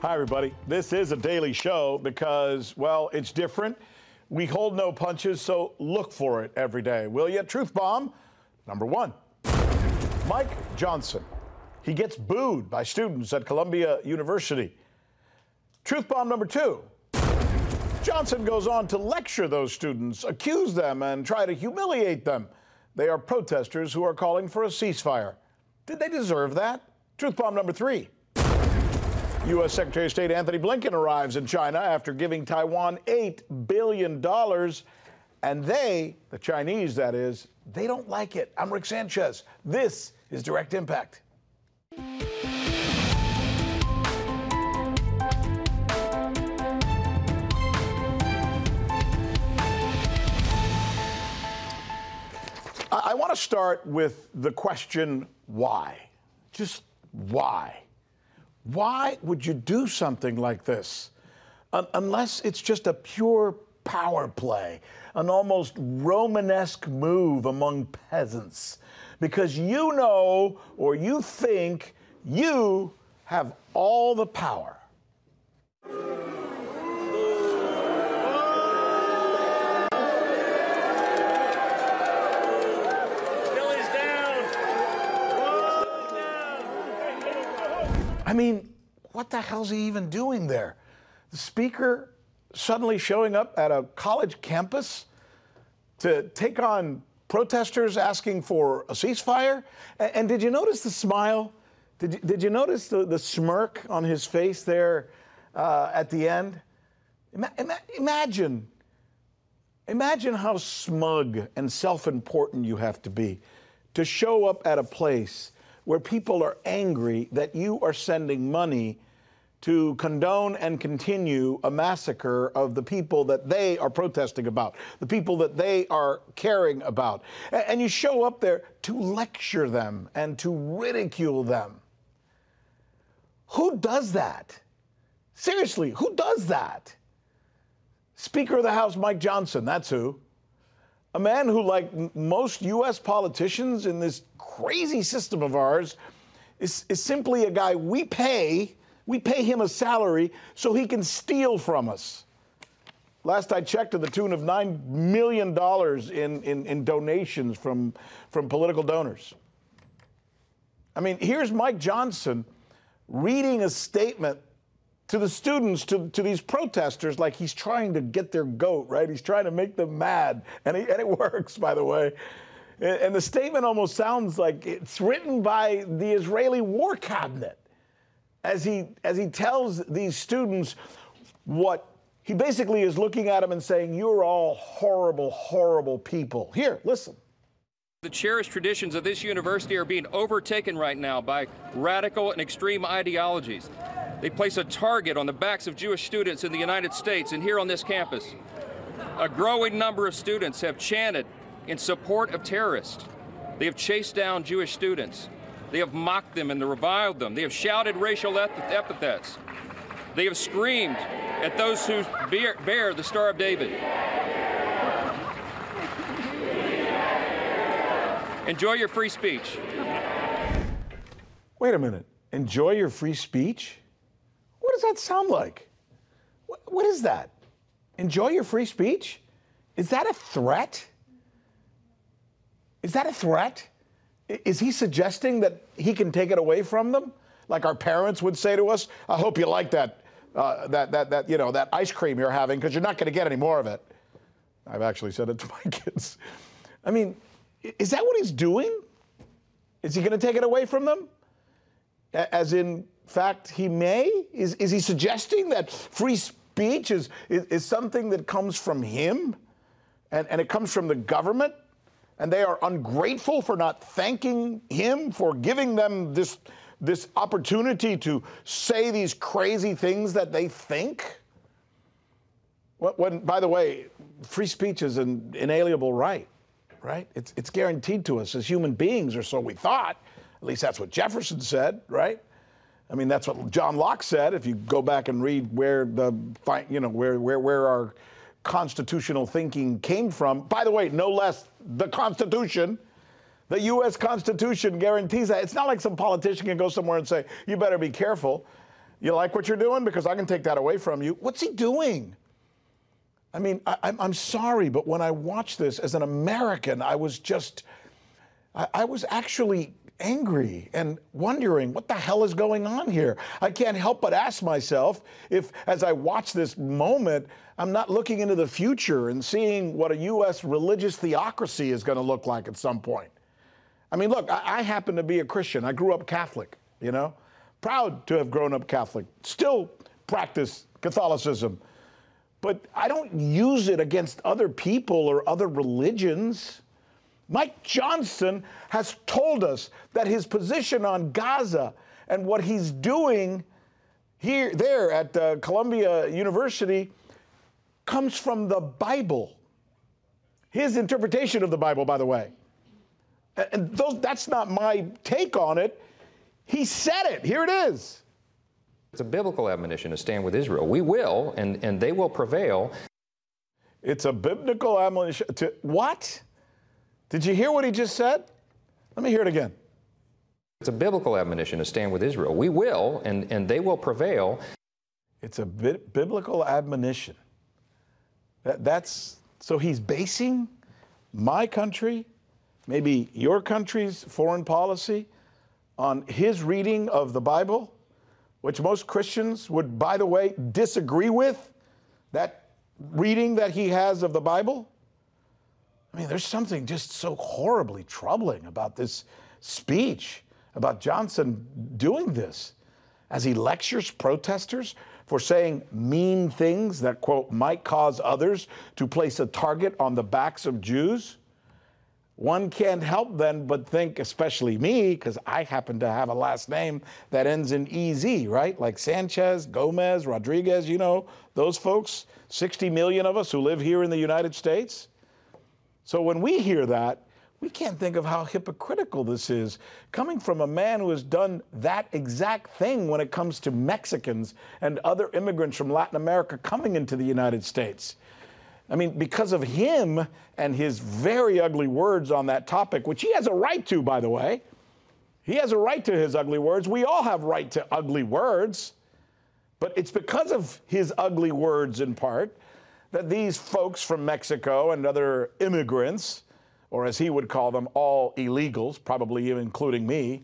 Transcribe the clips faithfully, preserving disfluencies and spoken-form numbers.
Hi, everybody. This is a daily show because, well, it's different. We hold no punches, so look for it every day, will you? Truth bomb number one. Mike Johnson. He gets booed by students at Columbia University. Truth bomb number two. Johnson goes on to lecture those students, accuse them, and try to humiliate them. They are protesters who are calling for a ceasefire. Did they deserve that? Truth bomb number three. U S Secretary of State Anthony Blinken arrives in China after giving Taiwan eight billion dollars. And they, the Chinese that is, they don't like it. I'm Rick Sanchez. This is Direct Impact. I want to start with the question, why? Just why? Why would you do something like this? Un- unless it's just a pure power play, an almost Romanesque move among peasants. Because you know, or you think, you have all the power. I mean, what the hell's he even doing there? The speaker suddenly showing up at a college campus to take on protesters asking for a ceasefire? And, and did you notice the smile? Did you, did you notice the, the smirk on his face there uh, at the end? Ima- ima- imagine, imagine how smug and self-important you have to be to show up at a place where people are angry that you are sending money to condone and continue a massacre of the people that they are protesting about, the people that they are caring about. And you show up there to lecture them and to ridicule them. Who does that? Seriously, who does that? Speaker of the House Mike Johnson, that's who. A man who, like most U S politicians in this crazy system of ours, is, is simply a guy we pay, we pay him a salary so he can steal from us. Last I checked, to the tune of nine million dollars in, in, in donations from, from political donors. I mean, here's Mike Johnson reading a statement to the students, to, to these protesters, like he's trying to get their goat, right? He's trying to make them mad. And, he, and it works, by the way. And, and the statement almost sounds like it's written by the Israeli war cabinet as he, as he tells these students what he basically is looking at them and saying, you're all horrible, horrible people. Here, listen. The cherished traditions of this university are being overtaken right now by radical and extreme ideologies. They place a target on the backs of Jewish students in the United States and here on this campus. A growing number of students have chanted in support of terrorists. They have chased down Jewish students. They have mocked them and reviled them. They have shouted racial epithets. They have screamed at those who bear, bear the Star of David. Enjoy your free speech. Wait a minute. Enjoy your free speech? What does that sound like? What, what is that? Enjoy your free speech? Is that a threat? Is that a threat? Is he suggesting that he can take it away from them? Like our parents would say to us, I hope you like that, uh, that, that, that, you know, that ice cream you're having, because you're not going to get any more of it. I've actually said it to my kids. I mean, is that what he's doing? Is he going to take it away from them? As in fact, he may? Is, is he suggesting that free speech is, is, is something that comes from him and, and it comes from the government? And they are ungrateful for not thanking him for giving them this, this opportunity to say these crazy things that they think? When, by the way, free speech is an inalienable right, right? It's, it's guaranteed to us as human beings, or so we thought. At least that's what Jefferson said, right? I mean, that's what John Locke said. If you go back and read where the, you know, where where where our constitutional thinking came from. By the way, no less the Constitution, the U S Constitution guarantees that. It's not like some politician can go somewhere and say, you better be careful. You like what you're doing? Because I can take that away from you. What's he doing? I mean, I, I'm, I'm sorry, but when I watched this as an American, I was just, I, I was actually angry and wondering what the hell is going on here. I can't help but ask myself if, as I watch this moment, I'm not looking into the future and seeing what a U S religious theocracy is going to look like at some point. I mean, look, I, I happen to be a Christian. I grew up Catholic, you know, proud to have grown up Catholic, still practice Catholicism. But I don't use it against other people or other religions. Mike Johnson has told us that his position on Gaza and what he's doing here, there at uh, Columbia University comes from the Bible. His interpretation of the Bible, by the way. And those, that's not my take on it. He said it. Here it is. It's a biblical admonition to stand with Israel. We will, and, and they will prevail. It's a biblical admonition to what? Did you hear what he just said? Let me hear it again. It's a biblical admonition to stand with Israel. We will, and, and they will prevail. It's a bi- biblical admonition. That, that's so he's basing my country, maybe your country's foreign policy, on his reading of the Bible, which most Christians would, by the way, disagree with, that reading that he has of the Bible. I mean, there's something just so horribly troubling about this speech, about Johnson doing this, as he lectures protesters for saying mean things that, quote, might cause others to place a target on the backs of Jews. One can't help then but think, especially me, because I happen to have a last name that ends in E Z, right? Like Sanchez, Gomez, Rodriguez, you know, those folks, sixty million of us who live here in the United States. So when we hear that, we can't think of how hypocritical this is, coming from a man who has done that exact thing when it comes to Mexicans and other immigrants from Latin America coming into the United States. I mean, because of him and his very ugly words on that topic, which he has a right to, by the way. He has a right to his ugly words. We all have right to ugly words. But it's because of his ugly words, in part, that these folks from Mexico and other immigrants, or as he would call them, all illegals, probably even including me,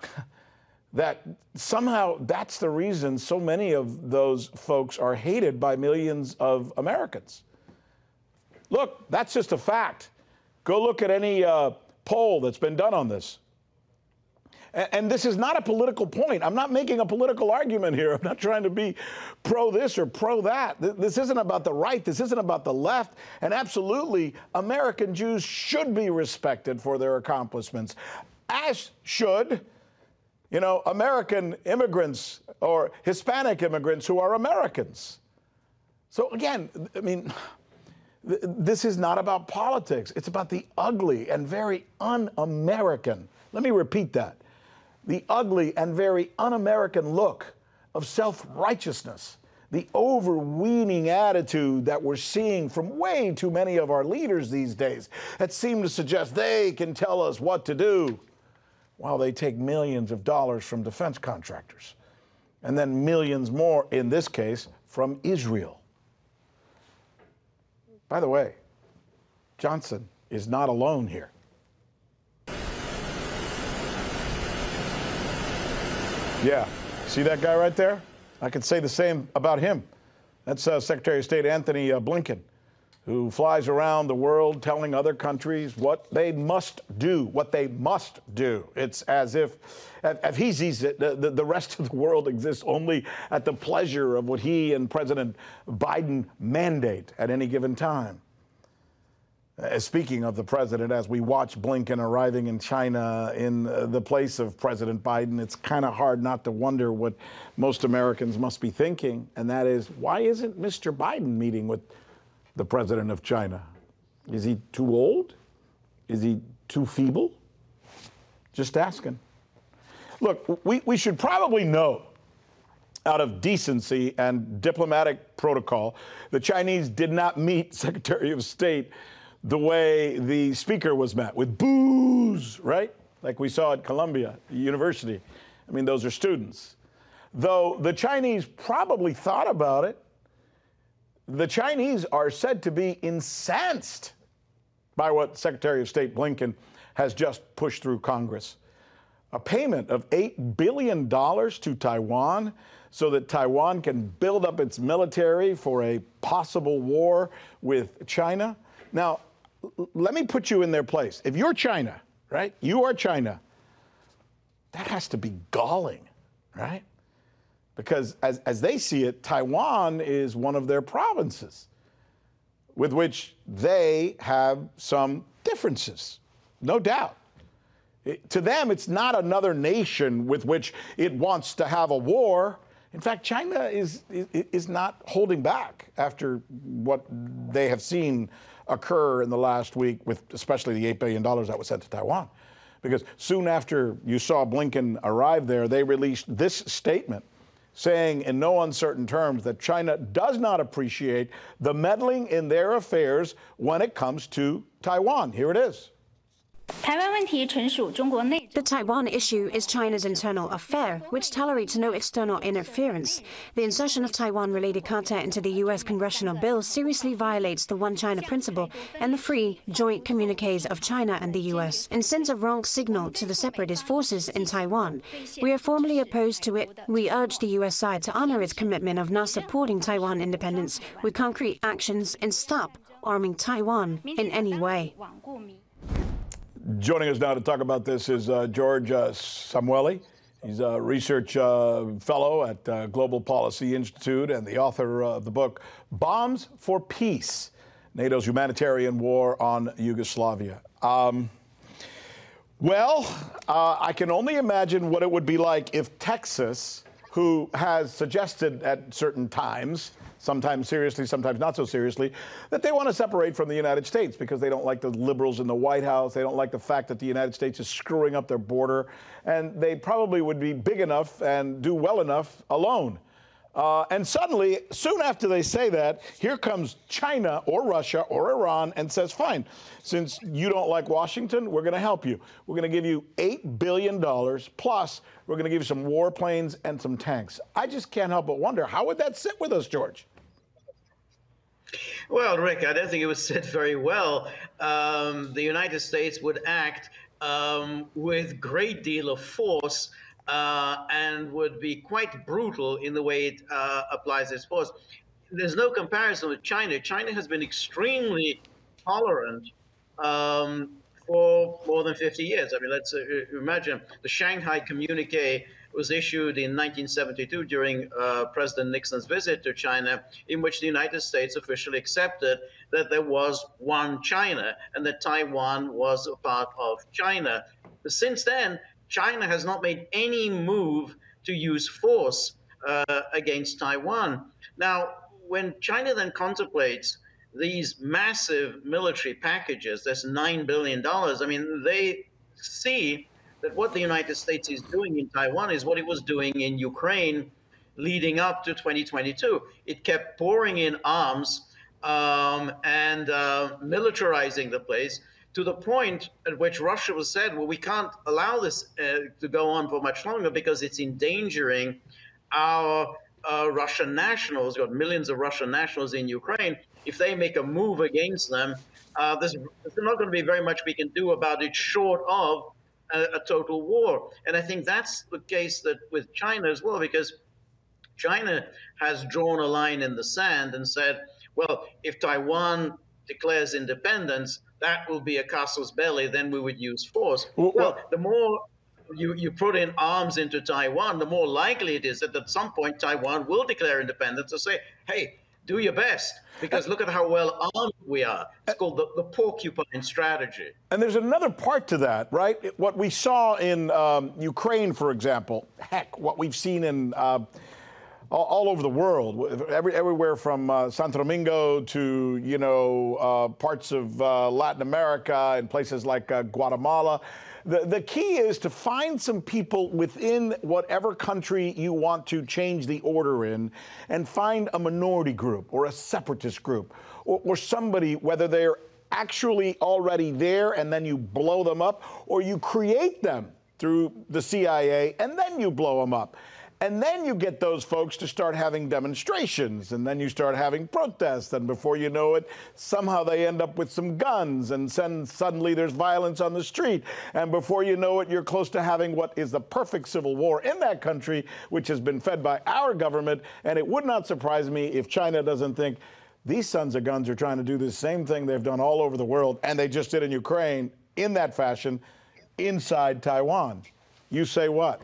that somehow that's the reason so many of those folks are hated by millions of Americans. Look, that's just a fact. Go look at any uh, poll that's been done on this. And, and this is not a political point. I'm not making a political argument here. I'm not trying to be pro this or pro that. This isn't about the right. This isn't about the left. And absolutely, American Jews should be respected for their accomplishments, as should, you know, American immigrants or Hispanic immigrants who are Americans. So again, I mean, this is not about politics. It's about the ugly and very un-American. Let me repeat that. The ugly and very un-American look of self-righteousness, the overweening attitude that we're seeing from way too many of our leaders these days that seem to suggest they can tell us what to do while they take millions of dollars from defense contractors and then millions more, in this case, from Israel. By the way, Johnson is not alone here. Yeah, see that guy right there? I could say the same about him. That's uh, Secretary of State Anthony uh, Blinken, who flies around the world telling other countries what they must do, what they must do. It's as if, if he sees it, the, the rest of the world exists only at the pleasure of what he and President Biden mandate at any given time. Uh, speaking of the president, as we watch Blinken arriving in China in uh, the place of President Biden, it's kind of hard not to wonder what most Americans must be thinking, and that is, why isn't Mister Biden meeting with the president of China? Is he too old? Is he too feeble? Just asking. Look, we, we should probably know, out of decency and diplomatic protocol, the Chinese did not meet Secretary of State the way the speaker was met, with boos, right? Like we saw at Columbia University. I mean, those are students. though the Chinese probably thought about it. The Chinese are said to be incensed by what Secretary of State Blinken has just pushed through Congress. A payment of eight billion dollars to Taiwan so that Taiwan can build up its military for a possible war with China. Now, let me put you in their place. If you're China, right? You are China. That has to be galling, right? Because as, as they see it, Taiwan is one of their provinces with which they have some differences, no doubt. It, to them, it's not another nation with which it wants to have a war. In fact, China is, is, is not holding back after what they have seen occur in the last week with especially the eight billion dollars that was sent to Taiwan. Because soon after you saw Blinken arrive there, they released this statement saying in no uncertain terms that China does not appreciate the meddling in their affairs when it comes to Taiwan. Here it is. The Taiwan issue is China's internal affair, which tolerates no external interference. The insertion of Taiwan-related content into the U S congressional bill seriously violates the One China principle and the free, joint communiques of China and the U S and sends a wrong signal to the separatist forces in Taiwan. We are formally opposed to it. We urge the U S side to honor its commitment of not supporting Taiwan independence with concrete actions and stop arming Taiwan in any way. Joining us now to talk about this is uh, George uh, Samueli. He's a research uh, fellow at uh, Global Policy Institute and the author of the book Bombs for Peace, NATO's Humanitarian War on Yugoslavia. Um, well, uh, I can only imagine what it would be like if Texas, who has suggested at certain times, sometimes seriously, sometimes not so seriously, that they want to separate from the United States because they don't like the liberals in the White House. They don't like the fact that the United States is screwing up their border. And they probably would be big enough and do well enough alone. Uh, and suddenly, soon after they say that, here comes China or Russia or Iran and says, fine, since you don't like Washington, we're going to help you. We're going to give you eight billion dollars, plus we're going to give you some warplanes and some tanks. I just can't help but wonder, how would that sit with us, George? Well, Rick, I don't think it was said very well. Um, the United States would act um, with great deal of force uh, and would be quite brutal in the way it uh, applies its force. There's no comparison with China. China has been extremely tolerant um, for more than fifty years. I mean, let's uh, imagine the Shanghai Communique was issued in nineteen seventy-two during uh, President Nixon's visit to China, in which the United States officially accepted that there was one China and that Taiwan was a part of China. But since then, China has not made any move to use force uh, against Taiwan. Now, when China then contemplates these massive military packages, that's nine billion dollars, I mean, they see that what the United States is doing in Taiwan is what it was doing in Ukraine leading up to twenty twenty-two. It kept pouring in arms um, and uh, militarizing the place to the point at which Russia was said, well, we can't allow this uh, to go on for much longer because it's endangering our uh, Russian nationals. We've got millions of Russian nationals in Ukraine. If they make a move against them, uh, there's, there's not going to be very much we can do about it short of A, a total war. And I think that's the case that with China as well, because China has drawn a line in the sand and said, well, if Taiwan declares independence, that will be a casus belli, then we would use force. Well, well the more you, you put in arms into Taiwan, the more likely it is that at some point Taiwan will declare independence and say, hey, do your best, because look at how well armed we are. It's called the, the porcupine strategy. And there's another part to that, right? What we saw in um, Ukraine, for example, heck, what we've seen in uh, all, all over the world, every, everywhere from uh, Santo Domingo to, you know, uh, parts of uh, Latin America and places like uh, Guatemala. The, the key is to find some people within whatever country you want to change the order in and find a minority group or a separatist group or, or somebody, whether they're actually already there and then you blow them up, or you create them through the C I A and then you blow them up. And then you get those folks to start having demonstrations, and then you start having protests, and before you know it, somehow they end up with some guns, and then suddenly there's violence on the street, and before you know it, you're close to having what is the perfect civil war in that country, which has been fed by our government. And it would not surprise me if China doesn't think these sons of guns are trying to do the same thing they've done all over the world, and they just did in Ukraine in that fashion inside Taiwan. You say what?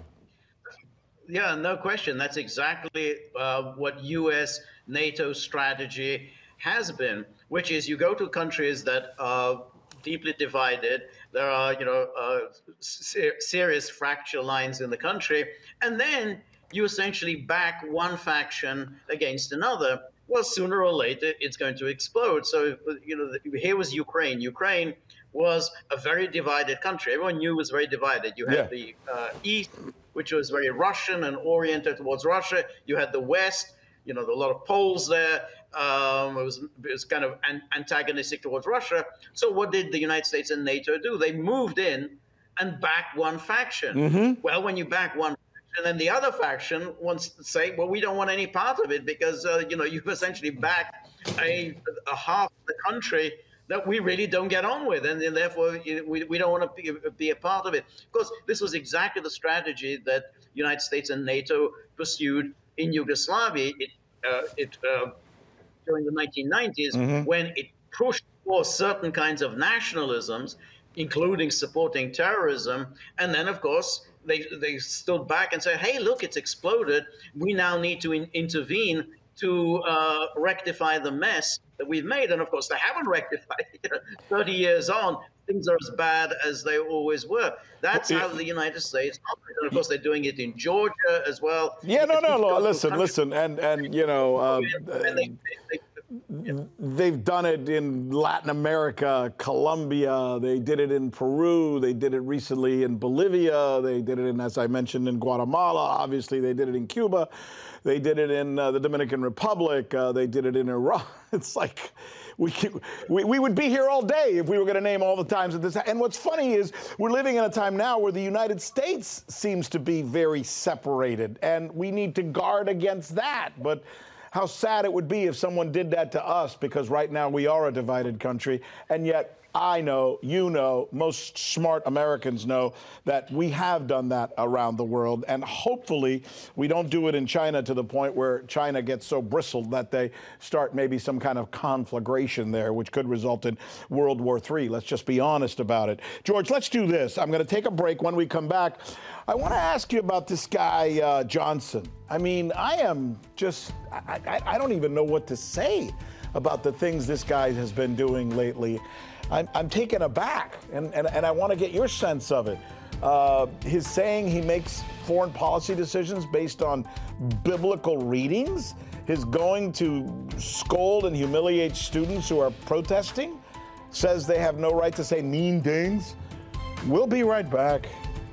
Yeah, no question. That's exactly uh, what U S NATO strategy has been, which is you go to countries that are deeply divided. There are, you know, uh, ser serious fracture lines in the country, and then you essentially back one faction against another. Well, sooner or later, it's going to explode. So, you know, here was Ukraine. Ukraine was a very divided country. Everyone knew it was very divided. You had yeah. the uh, East, which was very Russian and oriented towards Russia. You had the West, you know, a lot of Poles there. Um, it was, it was kind of an antagonistic towards Russia. So what did the United States and NATO do? They moved in and backed one faction. Mm-hmm. Well, when you back one faction, then the other faction wants to say, well, we don't want any part of it because, uh, you know, you've essentially backed a, a half of the country that we really don't get on with, and, and therefore we, we don't want to be, be a part of it. Of course, this was exactly the strategy that the United States and NATO pursued in Yugoslavia it, uh, it, uh, during the nineteen nineties, mm-hmm. when it pushed for certain kinds of nationalisms, including supporting terrorism. And then, of course, they, they stood back and said, hey, look, it's exploded. We now need to in, intervene to uh, rectify the mess that we've made. And of course, they haven't rectified it. thirty years on, things are as bad as they always were. That's how the United States operates. And of course, they're doing it in Georgia as well. Yeah, no, no, no. Listen, listen. And, and you know, uh, and they, they, they, yeah. they've done it in Latin America, Colombia. They did it in Peru. They did it recently in Bolivia. They did it in, as I mentioned, in Guatemala. Obviously, they did it in Cuba. They did it in uh, the Dominican Republic. Uh, they did it in Iran. It's like we, we we would be here all day if we were going to name all the times that this. And what's funny is we're living in a time now where the United States seems to be very separated, and we need to guard against that. But how sad it would be if someone did that to us, because right now we are a divided country, and yet I know, you know, most smart Americans know that we have done that around the world, and hopefully we don't do it in China to the point where China gets so bristled that they start maybe some kind of conflagration there, which could result in World War Three. Let's just be honest about it. George, let's do this. I'm going to take a break. When we come back, I want to ask you about this guy, uh, Johnson. I mean, I am just, I, I, I don't even know what to say about the things this guy has been doing lately. I'm, I'm taken aback, and, and, and I want to get your sense of it. Uh, his saying he makes foreign policy decisions based on biblical readings, his going to scold and humiliate students who are protesting, says they have no right to say mean things. We'll be right back.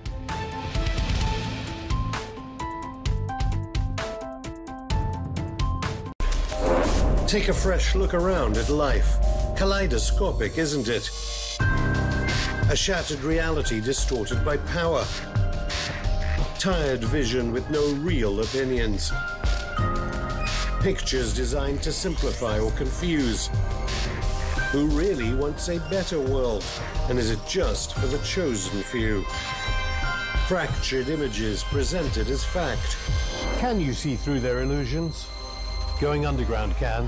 Take a fresh look around at life. Kaleidoscopic, isn't it? A shattered reality distorted by power. Tired vision with no real opinions. Pictures designed to simplify or confuse. Who really wants a better world? And is it just for the chosen few? Fractured images presented as fact. Can you see through their illusions? Going underground can.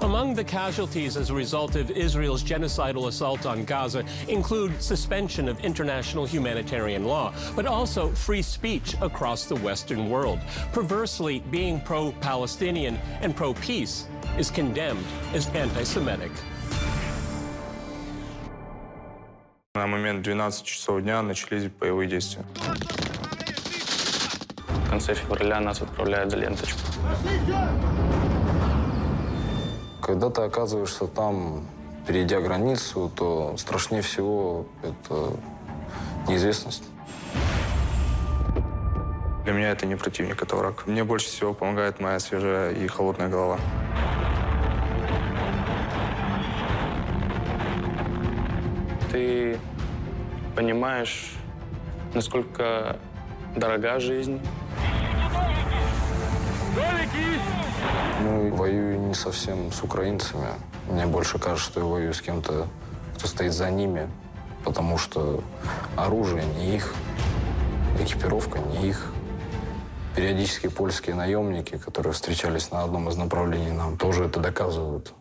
Among the casualties as a result of Israel's genocidal assault on Gaza include suspension of international humanitarian law, but also free speech across the Western world. Perversely, being pro-Palestinian and pro-peace is condemned as anti-Semitic. На момент двенадцати часов дня начались боевые действия. В конце февраля нас отправляют за ленточку. Когда ты оказываешься там, перейдя границу, то страшнее всего это неизвестность. Для меня это не противник, это враг. Мне больше всего помогает моя свежая и холодная голова. Ты понимаешь, насколько дорога жизнь. Ну, воюю не совсем с украинцами. Мне больше кажется, что я воюю с кем-то, кто стоит за ними, потому что оружие не их, экипировка не их. Периодически польские наемники, которые встречались на одном из направлений, нам тоже это доказывают.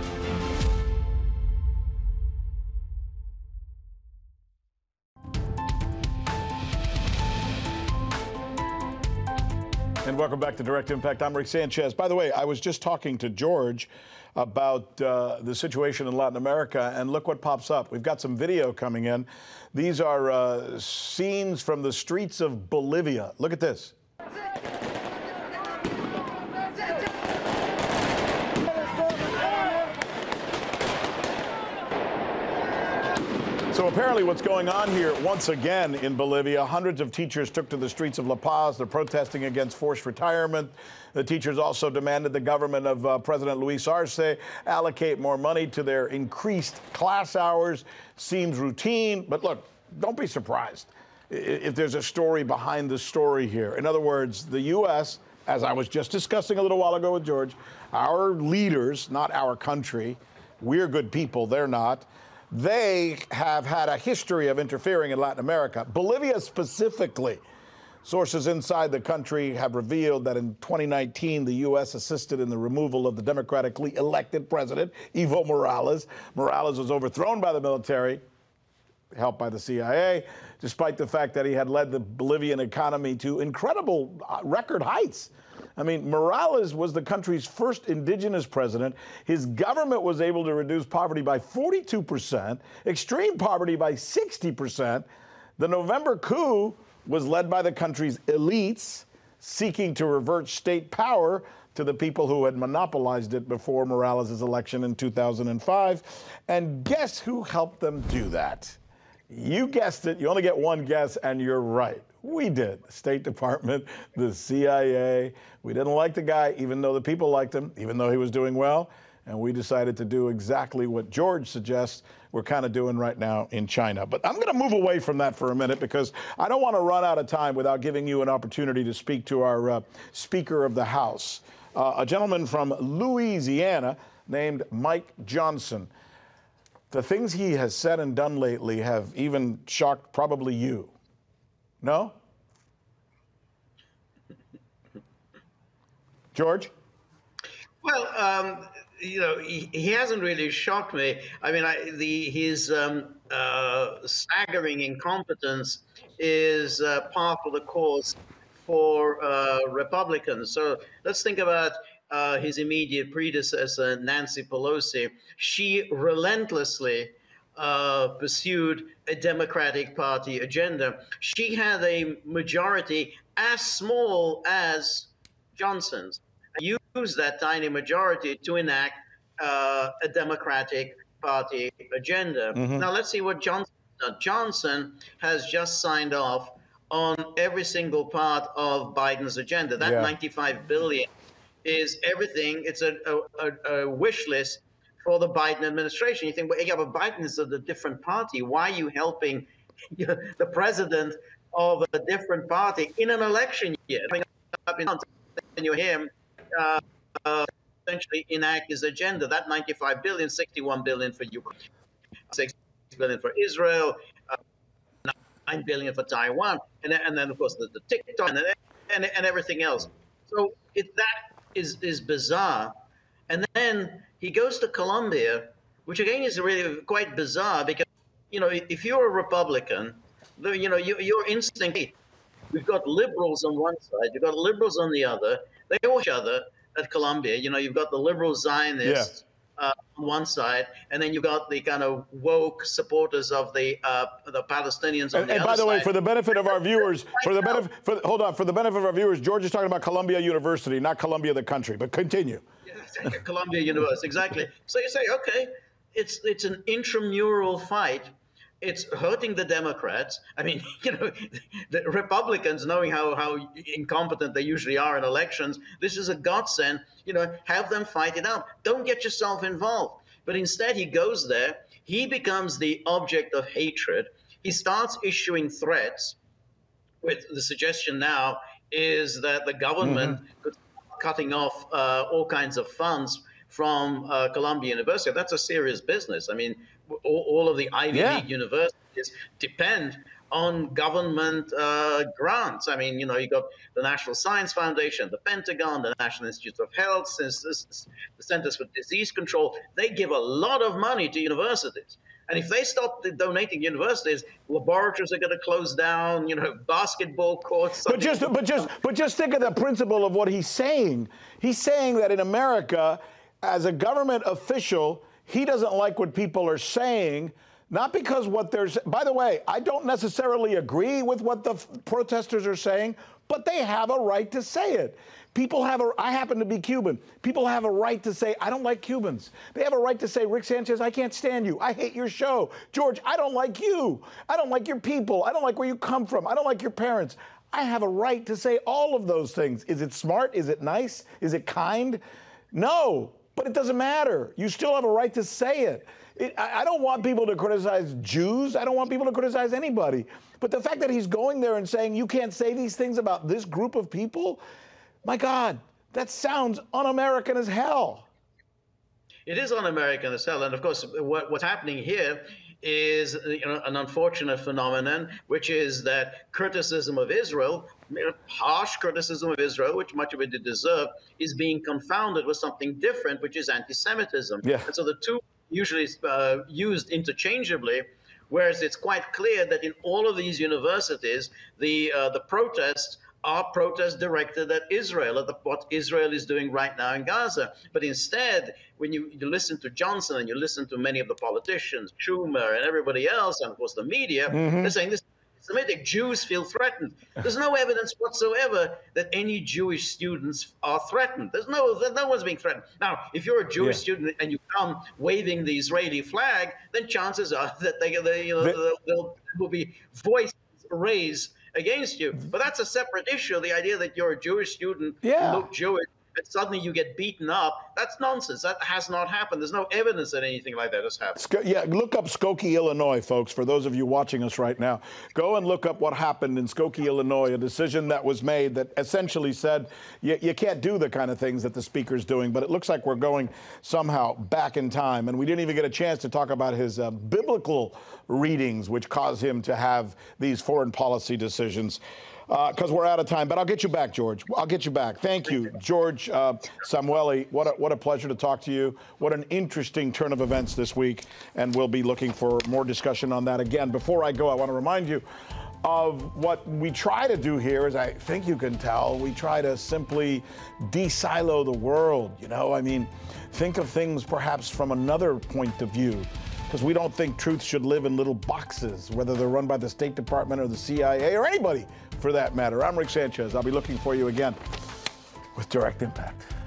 And welcome back to Direct Impact. I'm Rick Sanchez. By the way, I was just talking to George about uh, the situation in Latin America, and look what pops up. We've got some video coming in. These are uh, scenes from the streets of Bolivia. Look at this. So apparently what's going on here, once again in Bolivia, hundreds of teachers took to the streets of La Paz. They're protesting against forced retirement. The teachers also demanded the government of uh, President Luis Arce allocate more money to their increased class hours. Seems routine, but look, don't be surprised if there's a story behind the story here. In other words, the U S, as I was just discussing a little while ago with George, our leaders, not our country, we're good people, they're not. They have had a history of interfering in Latin America. Bolivia specifically. Sources inside the country have revealed that in twenty nineteen, the U S assisted in the removal of the democratically elected president, Evo Morales. Morales was overthrown by the military, helped by the C I A, despite the fact that he had led the Bolivian economy to incredible uh, record heights. I mean, Morales was the country's first indigenous president. His government was able to reduce poverty by forty-two percent, extreme poverty by sixty percent. The November coup was led by the country's elites seeking to revert state power to the people who had monopolized it before Morales' election in two thousand five. And guess who helped them do that? You guessed it. You only get one guess, and you're right. We did. The State Department, the C I A. We didn't like the guy, even though the people liked him, even though he was doing well. And we decided to do exactly what George suggests we're kind of doing right now in China. But I'm going to move away from that for a minute because I don't want to run out of time without giving you an opportunity to speak to our uh, Speaker of the House, uh, a gentleman from Louisiana named Mike Johnson. The things he has said and done lately have even shocked probably you. No? George? Well, um, you know, he, he hasn't really shocked me. I mean, I, the his um, uh, staggering incompetence is uh, par for the course for uh, Republicans. So let's think about uh, his immediate predecessor, Nancy Pelosi. She relentlessly uh, pursued a Democratic Party agenda. She had a majority as small as Johnson's. Use that tiny majority to enact uh, a Democratic Party agenda. Mm-hmm. Now let's see what Johnson did. Johnson has just signed off on every single part of Biden's agenda. That yeah. ninety-five billion dollars is everything. It's a, a, a wish list for the Biden administration. You think, well, yeah, but Biden is of a different party. Why are you helping the president of a different party in an election year? And you hear him uh, uh, essentially enact his agenda. That ninety-five billion dollars, sixty-one billion dollars for Ukraine, six billion dollars for Israel, uh, nine billion dollars for Taiwan, and, and then, of course, the, the TikTok and, and, and everything else. So it, that is, is bizarre. And then he goes to Colombia, which again is really quite bizarre because, you know, if you're a Republican, you know, you, your instinct, we've got liberals on one side, you've got liberals on the other. They know each other at Colombia. You know, you've got the liberal Zionists yeah. uh, on one side, and then you've got the kind of woke supporters of the uh, the Palestinians on and, the and other side. And by the way, for the benefit of our viewers, for the benefit, for, hold on, for the benefit of our viewers, George is talking about Columbia University, not Columbia the country. But continue. Yeah, Columbia University, exactly. So you say, okay, it's it's an intramural fight. It's hurting the Democrats. I mean, you know, the Republicans, knowing how, how incompetent they usually are in elections, this is a godsend. You know, have them fight it out. Don't get yourself involved. But instead, he goes there. He becomes the object of hatred. He starts issuing threats. With the suggestion now is that the government mm-hmm. could start cutting off uh, all kinds of funds from uh, Columbia University. That's a serious business. I mean, all, all of the Ivy yeah. League universities depend on government uh, grants. I mean, you know, you got the National Science Foundation, the Pentagon, the National Institute of Health, the Centers for Disease Control. They give a lot of money to universities. And if they stop donating universities, laboratories are going to close down, you know, basketball courts. But just, but just, but just think of the principle of what he's saying. He's saying that in America, as a government official, he doesn't like what people are saying, not because what they're – by the way, I don't necessarily agree with what the f- protesters are saying, but they have a right to say it. People have a – I happen to be Cuban. People have a right to say, I don't like Cubans. They have a right to say, Rick Sanchez, I can't stand you. I hate your show. George, I don't like you. I don't like your people. I don't like where you come from. I don't like your parents. I have a right to say all of those things. Is it smart? Is it nice? Is it kind? No. But it doesn't matter. You still have a right to say it. it I, I don't want people to criticize Jews. I don't want people to criticize anybody. But the fact that he's going there and saying you can't say these things about this group of people, my God, that sounds un-American as hell. It is un-American as hell. And of course, what, what's happening here is, you know, an unfortunate phenomenon, which is that criticism of Israel, harsh criticism of Israel, which much of it did deserve, is being confounded with something different, which is anti-Semitism. Yeah. And so the two usually uh, used interchangeably, whereas it's quite clear that in all of these universities, the uh, the protests are protests directed at Israel, at the, what Israel is doing right now in Gaza. But instead, when you, you listen to Johnson and you listen to many of the politicians, Schumer and everybody else, and of course the media, mm-hmm. they're saying this Semitic Jews feel threatened. There's no evidence whatsoever that any Jewish students are threatened. There's no, no one's being threatened. Now, if you're a Jewish yeah. student and you come waving the Israeli flag, then chances are that they, they you know, the, there will be voices raised against you. But that's a separate issue. The idea that you're a Jewish student, yeah. you look Jewish, and suddenly you get beaten up, that's nonsense. That has not happened. There's no evidence that anything like that has happened. Yeah, look up Skokie, Illinois, folks, for those of you watching us right now. Go and look up what happened in Skokie, Illinois, a decision that was made that essentially said you, you can't do the kind of things that the speaker's doing, but it looks like we're going somehow back in time. And we didn't even get a chance to talk about his uh, biblical readings, which caused him to have these foreign policy decisions. Because uh, we're out of time, but I'll get you back, George. I'll get you back. Thank you, George uh, Samueli. What a, what a pleasure to talk to you. What an interesting turn of events this week, and we'll be looking for more discussion on that again. Before I go, I want to remind you of what we try to do here, as I think you can tell. We try to simply de-silo the world, you know? I mean, think of things perhaps from another point of view, because we don't think truth should live in little boxes, whether they're run by the State Department or the C I A or anybody for that matter. I'm Rick Sanchez. I'll be looking for you again with Direct Impact.